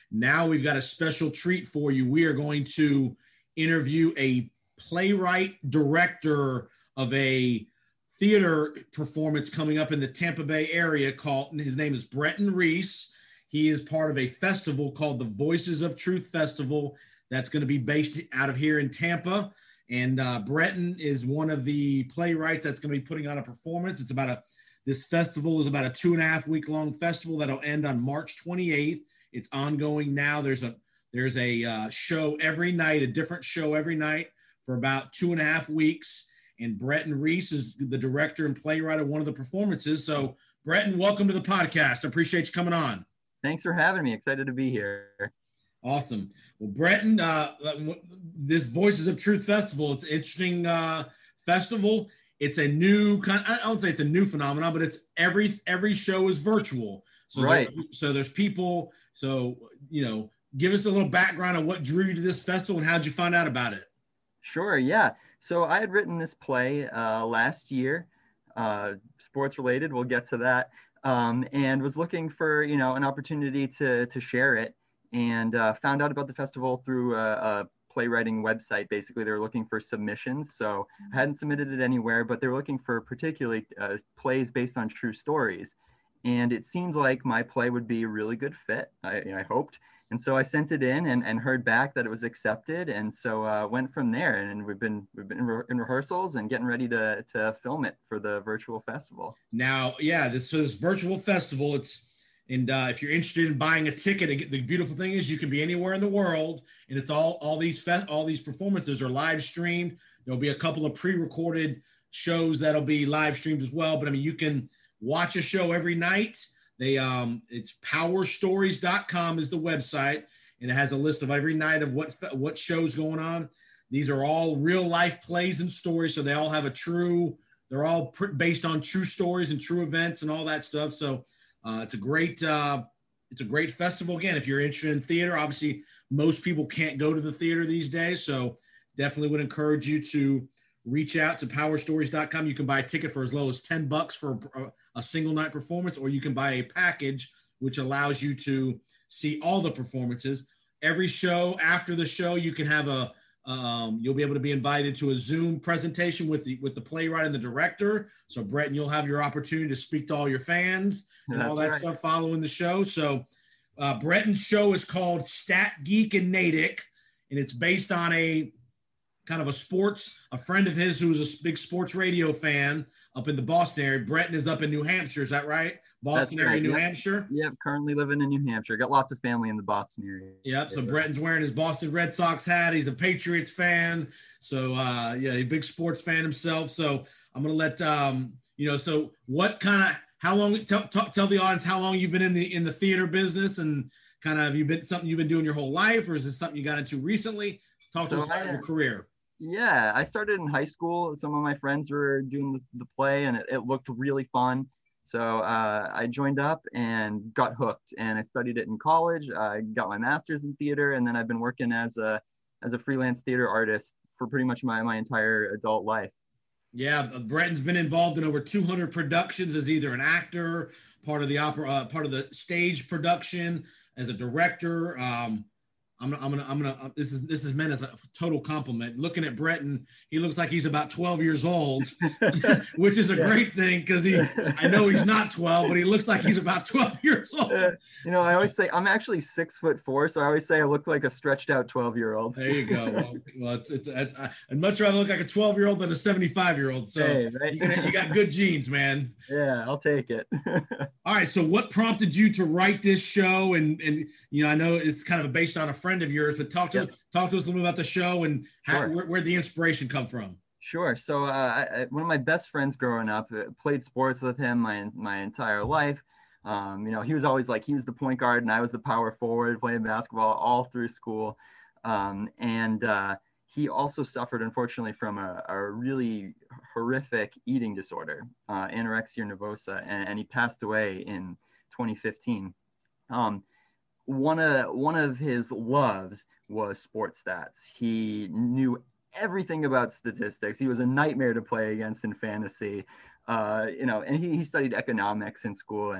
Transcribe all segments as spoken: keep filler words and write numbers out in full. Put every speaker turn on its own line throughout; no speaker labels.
now we've got a special treat for you. We are going to interview a playwright director of a theater performance coming up in the Tampa Bay area called, his name is Bretton Reese. He is part of a festival called the Voices of Truth Festival that's going to be based out of here in Tampa. And uh, Bretton is one of the playwrights that's going to be putting on a performance. It's about a, this festival is about a two and a half week long festival that'll end on March twenty-eighth. It's ongoing now. There's a, there's a uh, show every night, a different show every night for about two and a half weeks. And Bretton Reese is the director and playwright of one of the performances. So Bretton, welcome to the podcast. I appreciate you coming on.
Thanks for having me. Excited to be here.
Awesome. Well, Bretton, uh, this Voices of Truth Festival, it's an interesting uh, festival. It's a new kind. I don't say it's a new phenomenon, but it's every every show is virtual. So
right.
There, so there's people. So you know, give us a little background on what drew you to this festival and how did you find out about it?
Sure. Yeah. So I had written this play uh, last year, uh, sports related. We'll get to that. Um, and was looking for, you know, an opportunity to to share it, and uh, found out about the festival through a, a playwriting website. Basically, they were looking for submissions. So I hadn't submitted it anywhere, but they were looking for particularly uh, plays based on true stories. And it seemed like my play would be a really good fit, I, I hoped. And so I sent it in and, and heard back that it was accepted. And so uh, went from there. And we've been we've been in, re- in rehearsals and getting ready to to film it for the virtual festival.
Now, yeah, this so this virtual festival. It's and uh, if you're interested in buying a ticket, the beautiful thing is you can be anywhere in the world, and it's all all these fe- all these performances are live streamed. There'll be a couple of pre-recorded shows that'll be live streamed as well. But I mean, you can watch a show every night. They um it's power stories dot com is the website, and it has a list of every night of what what shows going on. These are all real life plays and stories, so they all have a true, they're all pr- based on true stories and true events and all that stuff. So uh, it's a great uh, it's a great festival. Again, if you're interested in theater, obviously most people can't go to the theater these days, so definitely would encourage you to reach out to power stories dot com. You can buy a ticket for as low as ten bucks for a, a single night performance, or you can buy a package, which allows you to see all the performances. Every show, after the show, you can have a, um, you'll be able to be invited to a Zoom presentation with the, with the playwright and the director. So Bretton, you'll have your opportunity to speak to all your fans and
That's
all that
right.
stuff following the show. So uh, Bretton's show is called Stat Geek and Natick, and it's based on a kind of a sports, a friend of his who's a big sports radio fan up in the Boston area. Bretton is up in New Hampshire. Is that right? Boston
That's
area,
right.
New
Yep.
Hampshire.
Yep. Currently living in New Hampshire. Got lots of family in the Boston area.
Yep. So Bretton's wearing his Boston Red Sox hat. He's a Patriots fan. So uh, yeah, a big sports fan himself. So I'm going to let, um, you know, so what kind of, how long, tell, tell, tell the audience how long you've been in the, in the theater business, and kind of, have you been something you've been doing your whole life, or is this something you got into recently? Talk to
So
us about
I,
your career.
Yeah, I started in high school. Some of my friends were doing the, the play, and it, it looked really fun. So uh, I joined up and got hooked, and I studied it in college. I got my master's in theater, and then I've been working as a as a freelance theater artist for pretty much my, my entire adult life.
Yeah, Bretton's been involved in over two hundred productions as either an actor, part of the opera, uh, part of the stage production, as a director. Um, I'm gonna, I'm gonna, I'm gonna. Uh, this is this is meant as a total compliment. Looking at Bretton, he looks like he's about twelve years old, which is a
Yeah.
great thing because he. I know he's not twelve, but he looks like he's about twelve years old.
Uh, you know, I always say I'm actually six foot four, so I always say I look like a stretched out twelve year old.
There you go. Well, well it's, it's it's I'd much rather look like a twelve year old than a seventy-five year old. So
Hey, right?
you, got, you got good genes, man.
Yeah, I'll take it.
All right. So what prompted you to write this show? And, and, you know, I know it's kind of based on a friend of yours, but talk to,
Yep.
talk to us a little bit about the show and how,
Sure.
where, where'd the inspiration come from?
Sure. So uh, I, one of my best friends growing up, uh, played sports with him my my entire life. Um, you know, he was always like, he was the point guard and I was the power forward, playing basketball all through school. Um, and uh, he also suffered, unfortunately, from a, a really horrific eating disorder, uh, anorexia nervosa, and, and he passed away in twenty fifteen. Um, one of one of his loves was sports stats. He knew everything about statistics. He was a nightmare to play against in fantasy, uh, you know, and he, he studied economics in school. And,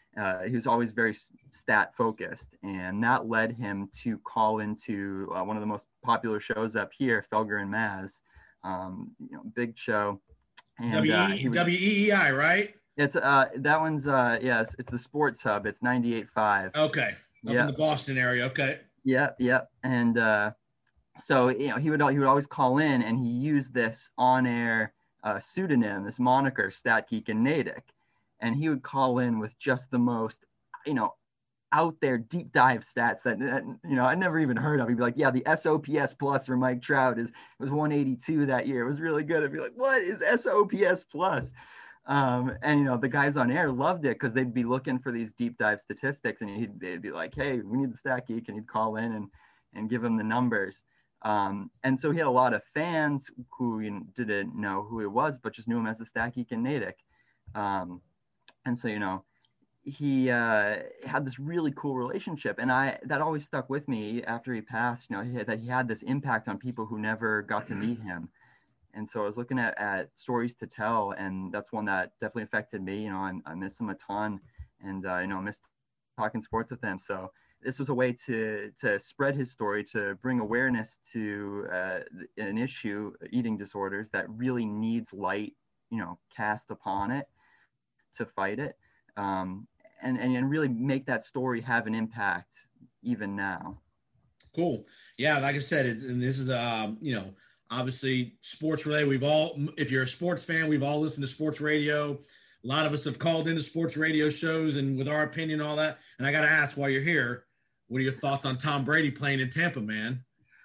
Uh, he was always very stat focused, and that led him to call into uh, one of the most popular shows up here, Felger and Mazz, um, you know, big show. And
W
uh, he would,
W E E I, right?
It's uh that one's uh yes, it's the Sports Hub. It's ninety-eight point five.
Okay, up
yep.
in the Boston area. Okay.
Yep, yep. And uh, so you know he would he would always call in, and he used this on-air uh, pseudonym, this moniker, Stat Geek and Natick, and he would call in with just the most you know out there deep dive stats that, that you know I never even heard of. He'd be like, yeah, the S O P S plus for Mike Trout is was one eighty-two that year. It was really good. I'd be like, what is S O P S plus? Um, and, you know, the guys on air loved it because they'd be looking for these deep dive statistics, and he'd, they'd be like, hey, we need the Stat Geek, and he'd call in and, and give them the numbers. Um, and so he had a lot of fans who you know, didn't know who he was, but just knew him as the Stat Geek in Natick. Um, and so, you know, he uh, had this really cool relationship, and I that always stuck with me after he passed, you know, he had, that he had this impact on people who never got to meet him. And so I was looking at, at stories to tell, and that's one that definitely affected me. You know, I, I miss him a ton, and uh, you know, I missed talking sports with him. So this was a way to to spread his story, to bring awareness to uh, an issue, eating disorders, that really needs light, you know, cast upon it to fight it, um, and, and and really make that story have an impact even now.
Cool. Yeah, like I said, it's and this is um, you know. Obviously, sports related. We've all, if you're a sports fan, we've all listened to sports radio. A lot of us have called into sports radio shows and with our opinion, all that. And I got to ask, while you're here, what are your thoughts on Tom Brady playing in Tampa, man?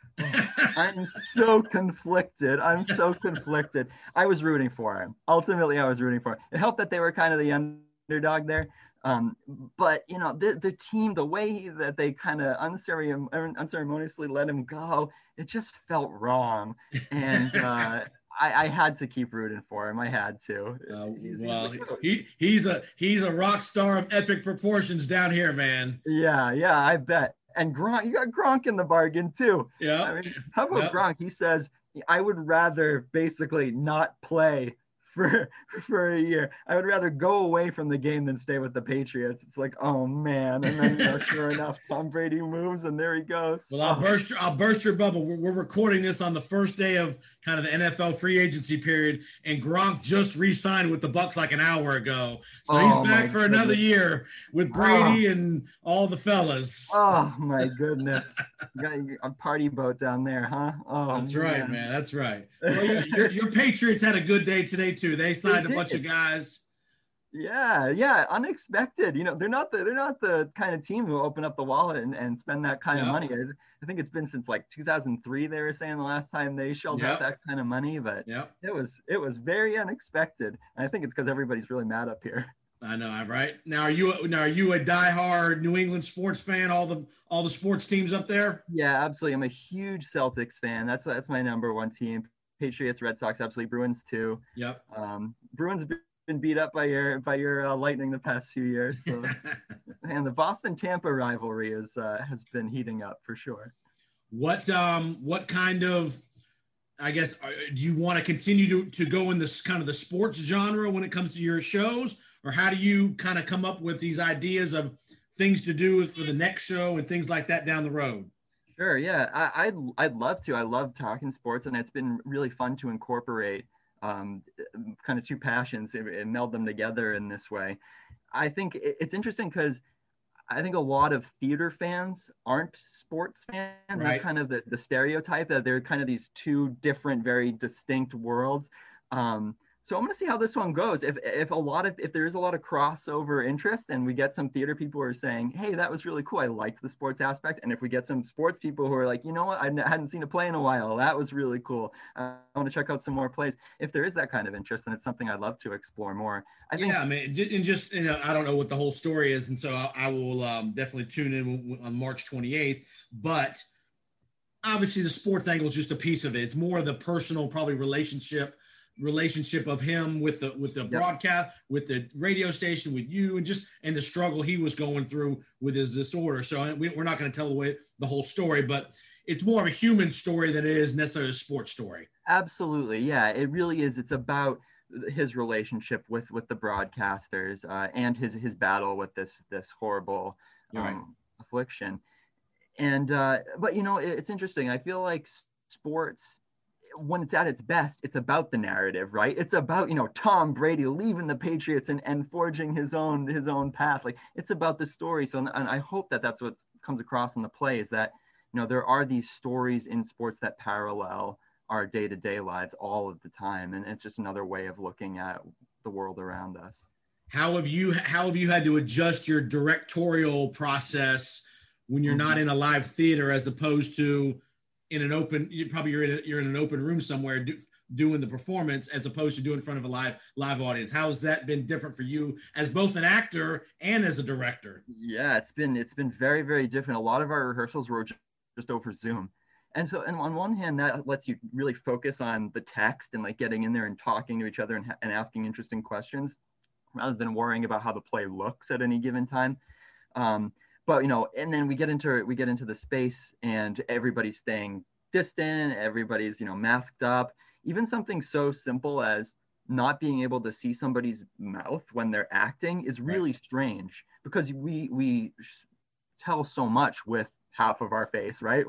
I'm so conflicted. I'm so conflicted. I was rooting for him. Ultimately, I was rooting for him. It helped that they were kind of the underdog there. Um, but, you know, the, the team, the way that they kind of unceremon- unceremoniously let him go, it just felt wrong. And uh, I, I had to keep rooting for him. I had to.
Uh,
he's,
well,
he's
he, he's a he's a rock star of epic proportions down here, man.
Yeah, yeah, I bet. And Gronk, you got Gronk in the bargain too.
Yeah.
I mean, how about
yep.
Gronk? He says, I would rather basically not play for for a year. I would rather go away from the game than stay with the Patriots. It's like, oh man. And then you know, sure enough, Tom Brady moves and there he goes.
Well, I'll
oh.
burst your, I'll burst your bubble. We're, we're recording this on the first day of kind of the N F L free agency period, and Gronk just re-signed with the Bucs like an hour ago. So
oh,
he's back for
goodness.
another year with Brady oh. and all the fellas.
Oh my goodness. You got a party boat down there, huh? Oh,
that's
man.
right, man. That's right. Well, your, your, your Patriots had a good day today too. They signed
they
a bunch of guys.
Yeah, yeah, unexpected. You know, they're not the they're not the kind of team who open up the wallet and, and spend that kind yep. of money. I, I think it's been since like two thousand three. They were saying the last time they shelled yep. out that kind of money, but
yep.
it was it was very unexpected. And I think it's because everybody's really mad up here.
I know, right? Now, are you now are you a diehard New England sports fan? All the all the sports teams up there?
Yeah, absolutely. I'm a huge Celtics fan. That's that's my number one team. Patriots, Red Sox, absolutely. Bruins too.
Yep.
Um, Bruins been beat up by your by your uh, Lightning the past few years. So. And the Boston Tampa rivalry is uh, has been heating up for sure.
What um what kind of I guess uh, do you want to continue to to go in this kind of the sports genre when it comes to your shows, or how do you kind of come up with these ideas of things to do for the next show and things like that down the road? Sure,
yeah, I, I'd I'd love to. I love talking sports, and it's been really fun to incorporate um, kind of two passions and, and meld them together in this way. I think it's interesting because I think a lot of theater fans aren't sports fans. Right. They're kind of the, the stereotype that they're kind of these two different, very distinct worlds. Um, so I'm going to see how this one goes. If if a lot of if there is a lot of crossover interest, and we get some theater people who are saying, "Hey, that was really cool. I liked the sports aspect," and if we get some sports people who are like, "You know what? I hadn't seen a play in a while. That was really cool. Uh, I want to check out some more plays." If there is that kind of interest, then it's something I'd love to explore more. I think.
Yeah, I mean, and just you know, I don't know what the whole story is, and so I, I will um, definitely tune in on March twenty-eighth. But obviously, the sports angle is just a piece of it. It's more the personal, probably relationship. relationship of him with the with the yep. broadcast, with the radio station, with you, and just and the struggle he was going through with his disorder. So we, we're not going to tell away the whole story, but it's more of a human story than it is necessarily a sports story.
Absolutely, yeah, it really is. It's about his relationship with with the broadcasters uh, and his his battle with this this horrible um, right. affliction. And uh, but you know, it, it's interesting. I feel like sports, when it's at its best, it's about the narrative, right? It's about, you know, Tom Brady leaving the Patriots and, and forging his own his own path. Like, it's about the story. So, and I hope that that's what comes across in the play, is that, you know, there are these stories in sports that parallel our day-to-day lives all of the time, and it's just another way of looking at the world around us.
How have you how have you had to adjust your directorial process when you're mm-hmm. not in a live theater, as opposed to in an open, you probably you're in a, you're in an open room somewhere do, doing the performance, as opposed to doing in front of a live live audience? How has that been different for you as both an actor and as a director?
Yeah, it's been it's been very, very different. A lot of our rehearsals were just over Zoom. And so, and on one hand, that lets you really focus on the text and like getting in there and talking to each other and, and asking interesting questions, rather than worrying about how the play looks at any given time. Um, but, you know, and then we get into, we get into the space and everybody's staying distant, everybody's, you know, masked up. Even something so simple as not being able to see somebody's mouth when they're acting is really right. strange, because we, we tell so much with half of our face, right?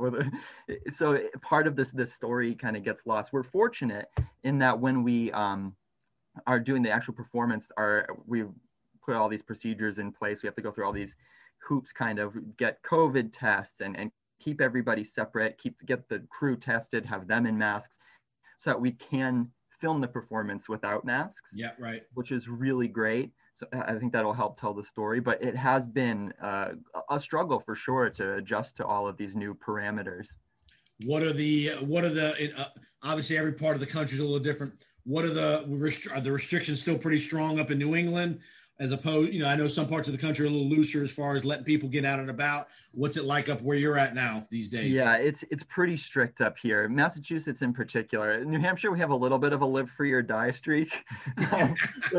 So part of this this story kind of gets lost. We're fortunate in that when we um, are doing the actual performance, our we put all these procedures in place. We have to go through all these hoops, kind of get COVID tests and, and keep everybody separate, keep get the crew tested, have them in masks, so that we can film the performance without masks.
Yeah, right.
Which is really great. So I think that'll help tell the story, but it has been uh, a struggle for sure to adjust to all of these new parameters.
What are the, what are the, uh, obviously every part of the country is a little different. What are the, restri- are the restrictions still pretty strong up in New England, as opposed, you know, I know some parts of the country are a little looser as far as letting people get out and about. What's it like up where you're at now these days?
Yeah, it's it's pretty strict up here. Massachusetts in particular. In New Hampshire, we have a little bit of a live free or die streak. um,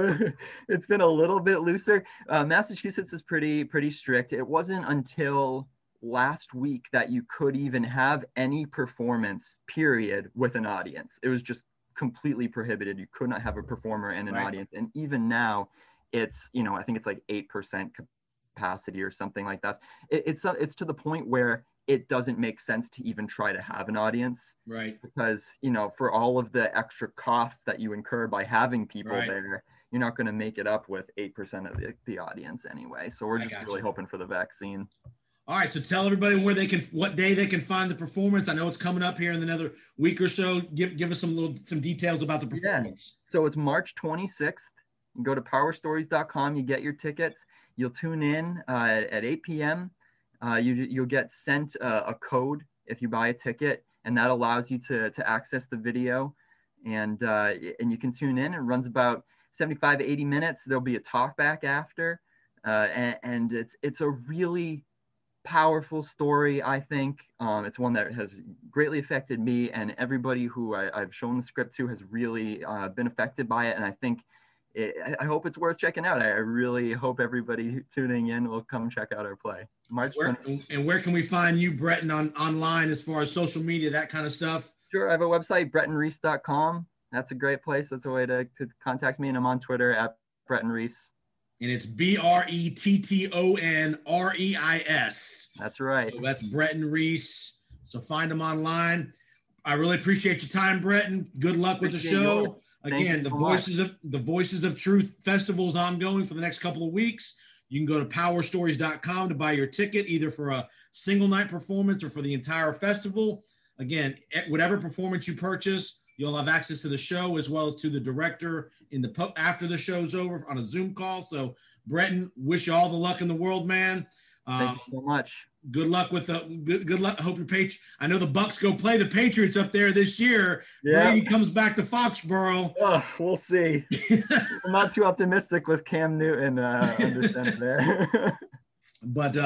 it's been a little bit looser. Uh, Massachusetts is pretty pretty strict. It wasn't until last week that you could even have any performance, period, with an audience. It was just completely prohibited. You could not have a performer and an right. audience. And even now, it's, you know, I think it's like eight percent capacity or something like that. It, it's uh, it's to the point where it doesn't make sense to even try to have an audience.
Right.
Because, you know, for all of the extra costs that you incur by having people right. there, you're not going to make it up with eight percent of the, the audience anyway. So we're just really you. hoping for the vaccine.
All right. So tell everybody where they can, what day they can find the performance. I know it's coming up here in another week or so. Give give us some little, some details about the performance.
Yeah. So it's March twenty-sixth. You go to power stories dot com, you get your tickets, you'll tune in uh, at, at eight p.m. Uh, you, you'll get sent uh, a code if you buy a ticket, and that allows you to, to access the video. And, uh, and you can tune in. It runs about seventy-five, eighty minutes. There'll be a talk back after. Uh, and, and it's, it's a really powerful story, I think. Um, it's one that has greatly affected me, and everybody who I, I've shown the script to has really uh, been affected by it. And I think It, I hope it's worth checking out. I really hope everybody tuning in will come check out our play. March
where, and where can we find you, Bretton, on online as far as social media, that kind of stuff?
Sure. I have a website, bretton reese dot com. That's a great place. That's a way to, to contact me. And I'm on Twitter at Bretton Reese.
And it's B R E T T O N R E I S.
That's right.
So that's Bretton Reese. So find them online. I really appreciate your time, Bretton. Good luck with the show.
Yours.
Again, the
so
Voices
much.
of the Voices of Truth Festival is ongoing for the next couple of weeks. You can go to power stories dot com to buy your ticket, either for a single night performance or for the entire festival. Again, whatever performance you purchase, you'll have access to the show as well as to the director in the po- after the show's over on a Zoom call. So, Bretton, wish you all the luck in the world, man.
Thank uh, you so much.
Good luck with the good, good luck. I hope your Patri- I know the Bucks go play the Patriots up there this year.
Yeah.
Brady comes back to Foxborough.
Oh, we'll see. I'm not too optimistic with Cam Newton uh, under center there.
But uh,